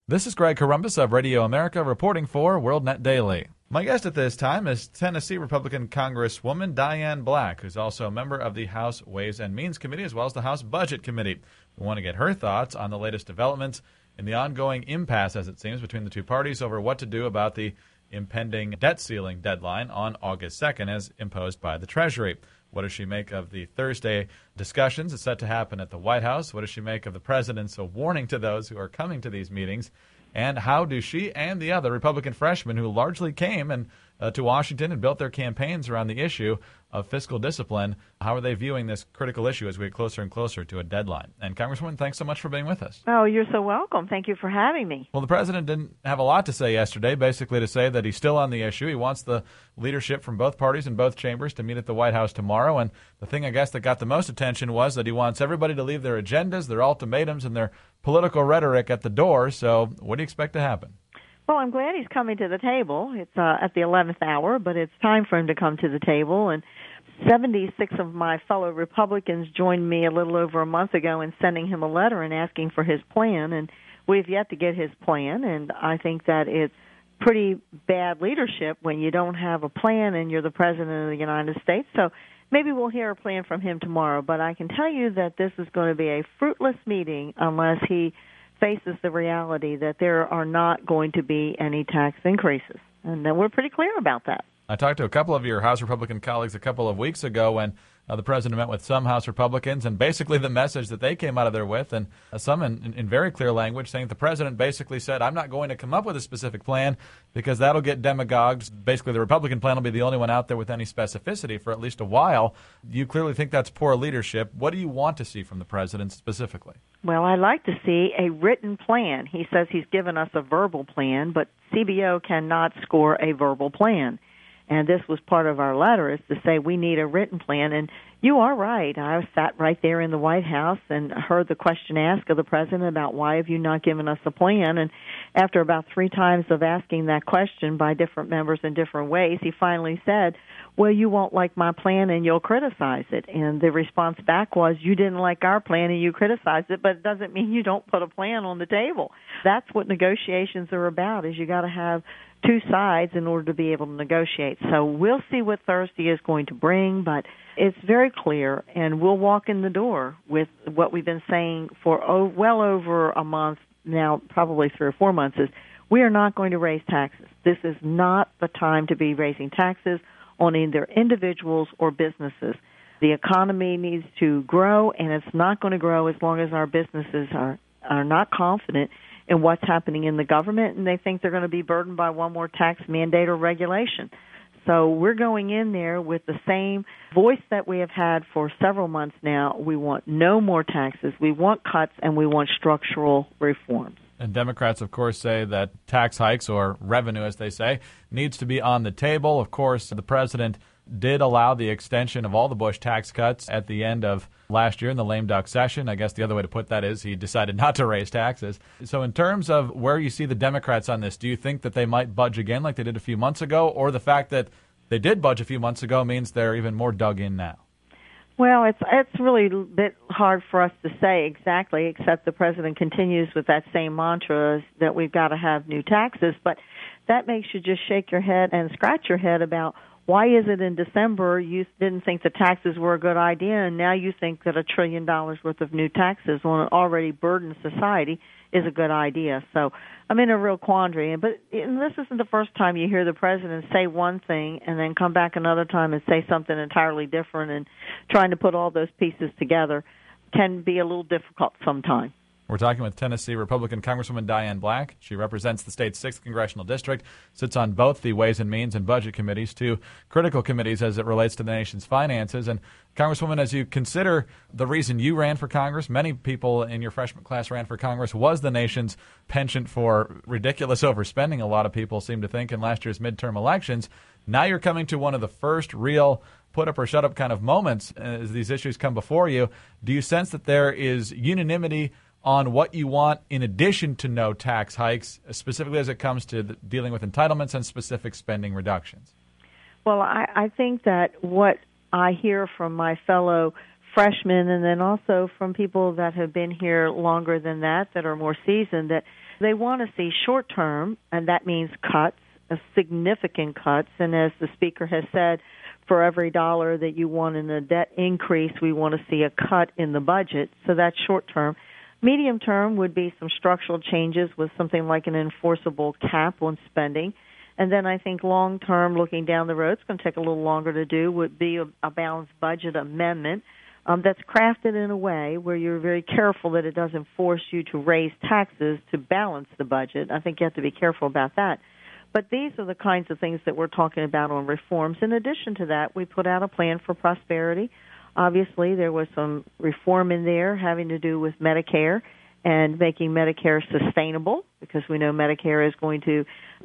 This is Greg Corombos of Radio America reporting for WorldNet Daily. My guest at this time is Tennessee Republican Congresswoman Diane Black, who's also a member of the House Ways and Means Committee as well as the House Budget Committee. We want to get her thoughts on the latest developments in the ongoing impasse, as it seems, between the two parties over what to do about the impending debt ceiling deadline on August 2nd as imposed by the Treasury. What does she make of the Thursday discussions that's set to happen at the White House? What does she make of the president's warning to those who are coming to these meetings? And how do she and the other Republican freshmen who largely came to Washington and built their campaigns around the issue of fiscal discipline, how are they viewing this critical issue as we get closer and closer to a deadline? And Congresswoman, thanks so much for being with us. Oh, you're so welcome. Thank you for having me. Well, the president didn't have a lot to say yesterday, basically to say that he's still on the issue. He wants the leadership from both parties in both chambers to meet at the White House tomorrow. And the thing, I guess, that got the most attention was that he wants everybody to leave their agendas, their ultimatums, and their political rhetoric at the door. So what do you expect to happen? Well, I'm glad he's coming to the table. It's at the 11th hour, but it's time for him to come to the table. And 76 of my fellow Republicans joined me a little over a month ago in sending him a letter and asking for his plan. And we've yet to get his plan. And I think that it's pretty bad leadership when you don't have a plan and you're the president of the United States. So maybe we'll hear a plan from him tomorrow. But I can tell you that this is going to be a fruitless meeting unless he faces the reality that there are not going to be any tax increases. And we're pretty clear about that. I talked to a couple of your House Republican colleagues a couple of weeks ago when the president met with some House Republicans, and basically the message that they came out of there with, and some in very clear language, saying the president basically said, I'm not going to come up with a specific plan because that'll get demagogued. Basically, the Republican plan will be the only one out there with any specificity for at least a while. You clearly think that's poor leadership. What do you want to see from the president specifically? Well, I'd like to see a written plan. He says he's given us a verbal plan, but CBO cannot score a verbal plan. And this was part of our letter, is to say we need a written plan. And you are right. I sat right there in the White House and heard the question asked of the president about why have you not given us a plan. And after about 3 times of asking that question by different members in different ways, he finally said, well, you won't like my plan and you'll criticize it. And the response back was, you didn't like our plan and you criticized it, but it doesn't mean you don't put a plan on the table. That's what negotiations are about, is you got to have two sides in order to be able to negotiate. So we'll see what Thursday is going to bring, but it's very clear, and we'll walk in the door with what we've been saying for well over a month now, probably 3 or 4 months, is we are not going to raise taxes. This is not the time to be raising taxes on either individuals or businesses. The economy needs to grow, and it's not going to grow as long as our businesses are not confident in what's happening in the government, and they think they're going to be burdened by one more tax mandate or regulation. So we're going in there with the same voice that we have had for several months now. We want no more taxes, we want cuts, and we want structural reforms. And Democrats, of course, say that tax hikes, or revenue, as they say, needs to be on the table. Of course, the president did allow the extension of all the Bush tax cuts at the end of last year in the lame duck session. I guess the other way to put that is he decided not to raise taxes. So in terms of where you see the Democrats on this, do you think that they might budge again like they did a few months ago, or the fact that they did budge a few months ago means they're even more dug in now? Well, it's really a bit hard for us to say exactly, except the president continues with that same mantra that we've got to have new taxes. But that makes you just shake your head and scratch your head about why is it in December you didn't think the taxes were a good idea, and now you think that $1 trillion worth of new taxes on an already burdened society is a good idea. So I'm in a real quandary. But this isn't the first time you hear the president say one thing and then come back another time and say something entirely different, and trying to put all those pieces together can be a little difficult sometimes. We're talking with Tennessee Republican Congresswoman Diane Black. She represents the state's 6th congressional district, sits on both the Ways and Means and Budget committees, 2 critical committees as it relates to the nation's finances. And Congresswoman, as you consider the reason you ran for Congress, many people in your freshman class ran for Congress, was the nation's penchant for ridiculous overspending, a lot of people seem to think, in last year's midterm elections. Now you're coming to one of the first real put up or shut up kind of moments as these issues come before you. Do you sense that there is unanimity on what you want in addition to no tax hikes, specifically as it comes to dealing with entitlements and specific spending reductions? Well, I think that what I hear from my fellow freshmen, and then also from people that have been here longer than that are more seasoned, that They want to see short-term, and that means cuts, significant cuts. And as the Speaker has said, for every dollar that you want in a debt increase, we want to see a cut in the budget. So that's short-term. Medium-term would be some structural changes with something like an enforceable cap on spending. And then I think long-term, looking down the road, it's going to take a little longer to do, would be a balanced budget amendment that's crafted in a way where you're very careful that it doesn't force you to raise taxes to balance the budget. I think you have to be careful about that. But these are the kinds of things that we're talking about on reforms. In addition to that, we put out a plan for prosperity. Obviously, there was some reform in there having to do with Medicare and making Medicare sustainable, because we know Medicare is going to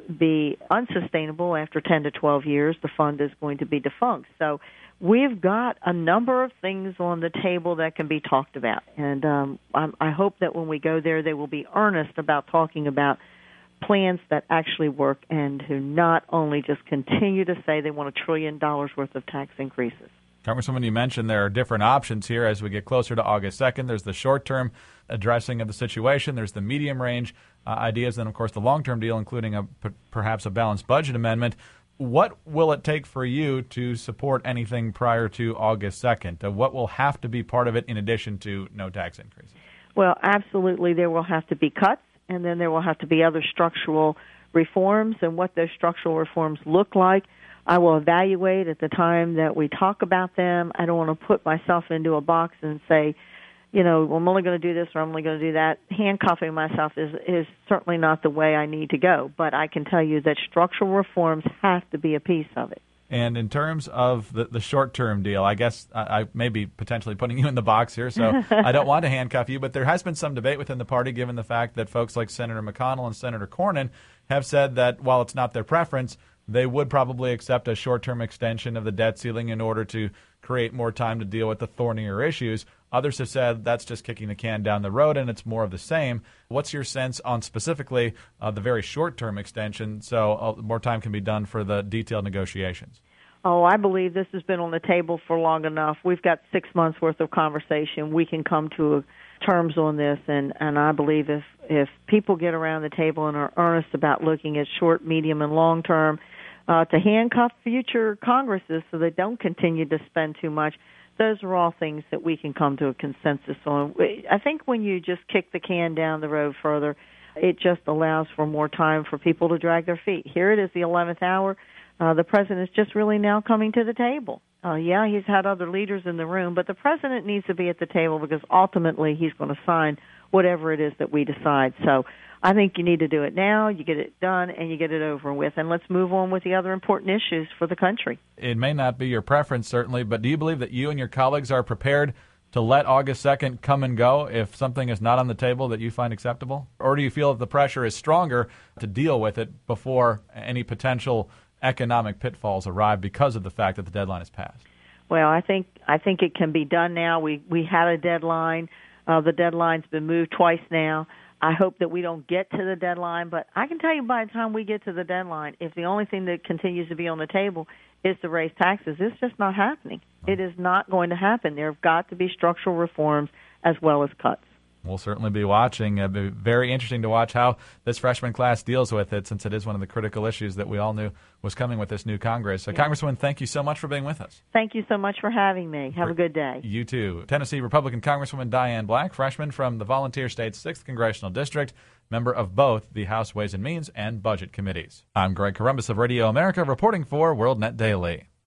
be unsustainable after 10 to 12 years. The fund is going to be defunct. So we've got a number of things on the table that can be talked about. And I hope that when we go there, they will be earnest about talking about plans that actually work and who not only just continue to say they want $1 trillion worth of tax increases. Congresswoman, you mentioned there are different options here as we get closer to August 2nd. There's the short-term addressing of the situation. There's the medium-range ideas, and, of course, the long-term deal, including perhaps a balanced budget amendment. What will it take for you to support anything prior to August 2nd? What will have to be part of it in addition to no tax increases? Well, absolutely there will have to be cuts, and then there will have to be other structural reforms, and what those structural reforms look like I will evaluate at the time that we talk about them. I don't want to put myself into a box and say, well, I'm only going to do this or I'm only going to do that. Handcuffing myself is certainly not the way I need to go. But I can tell you that structural reforms have to be a piece of it. And in terms of the short-term deal, I guess I may be potentially putting you in the box here, so I don't want to handcuff you, but there has been some debate within the party given the fact that folks like Senator McConnell and Senator Cornyn have said that while it's not their preference, they would probably accept a short-term extension of the debt ceiling in order to create more time to deal with the thornier issues. Others have said that's just kicking the can down the road and it's more of the same. What's your sense on specifically the very short-term extension so more time can be done for the detailed negotiations? Oh, I believe this has been on the table for long enough. We've got 6 months' worth of conversation. We can come to terms on this, and I believe if people get around the table and are earnest about looking at short, medium, and long-term, to handcuff future Congresses so they don't continue to spend too much, those are all things that we can come to a consensus on. I think when you just kick the can down the road further, it just allows for more time for people to drag their feet. Here it is, the 11th hour. The president is just really now coming to the table. He's had other leaders in the room, but the president needs to be at the table because ultimately he's going to sign whatever it is that we decide. So I think you need to do it now, you get it done, and you get it over with. And let's move on with the other important issues for the country. It may not be your preference, certainly, but do you believe that you and your colleagues are prepared to let August 2nd come and go if something is not on the table that you find acceptable? Or do you feel that the pressure is stronger to deal with it before any potential economic pitfalls arrive because of the fact that the deadline is passed? Well, I think it can be done now. We had a deadline. The deadline's been moved twice now. I hope that we don't get to the deadline, but I can tell you by the time we get to the deadline, if the only thing that continues to be on the table is to raise taxes, it's just not happening. It is not going to happen. There have got to be structural reforms as well as cuts. We'll certainly be watching. It'll be very interesting to watch how this freshman class deals with it, since it is one of the critical issues that we all knew was coming with this new Congress. Congresswoman, thank you so much for being with us. Thank you so much for having me. Have a good day. You too. Tennessee Republican Congresswoman Diane Black, freshman from the Volunteer State's 6th Congressional District, member of both the House Ways and Means and Budget Committees. I'm Greg Corombos of Radio America, reporting for WorldNet Daily.